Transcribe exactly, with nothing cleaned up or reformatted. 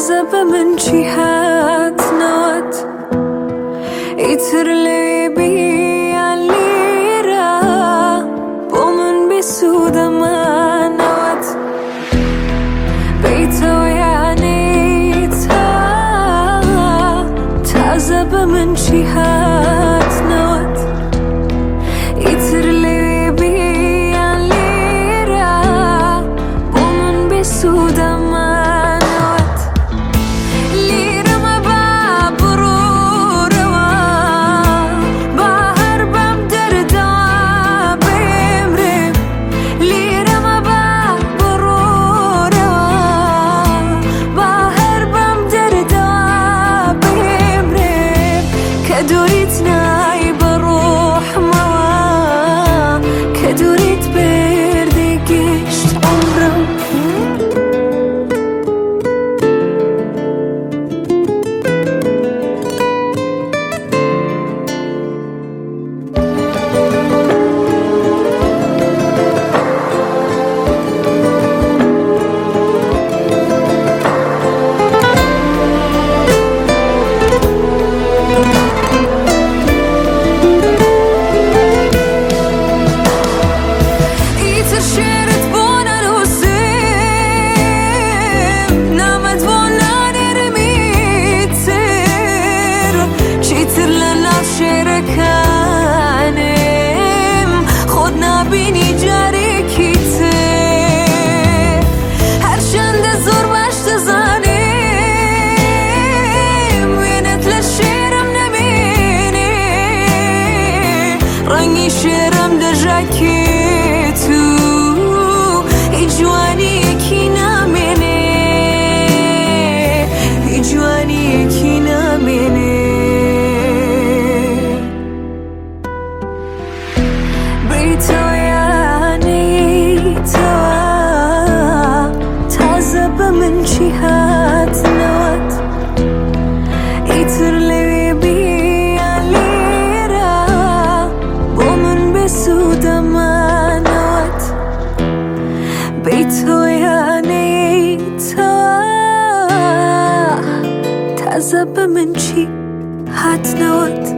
تازه به من چی هات نوت ایتر لی بیان لیرا با من بسود من نوت بیتو یعنی تا تازه به من چی هات نوت ایتر لی بیان لیرا با من بسود من نوت لیرا ما با برور با هر بم دردا بمرم لیرا ما با برور با هر بم دردا بمرم كدوريت ناي بروح ما كدوريت بردي قشت عمرم رنگی شعرم در جاکتو هیچ جوانی یکی نامینه هیچ جوانی یکی نامینه بیتو یعنی تا تازه به من چی هات نوت ایتر لی بیان لیرا با من بسود من نوت بیتو یعنی تا تازه به من چی هات نوت